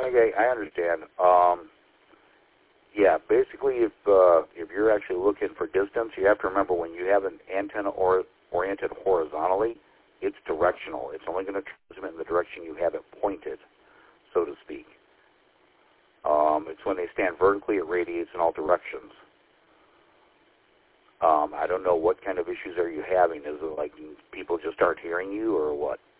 I understand. Yeah, basically, if you're actually looking for distance, you have to remember when you have an antenna oriented horizontally, it's directional. It's only going to transmit in the direction you have it pointed, so to speak. It's when they stand vertically, it radiates in all directions. I don't know what kind of issues are you having. Is it like people just aren't hearing you, or what?